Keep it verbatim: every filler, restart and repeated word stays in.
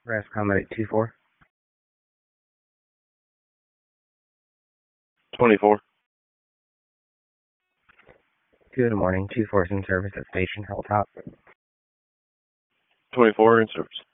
Press comment at two four. twenty-four. Good morning. two four is in service at Station Hilltop. twenty-four in service.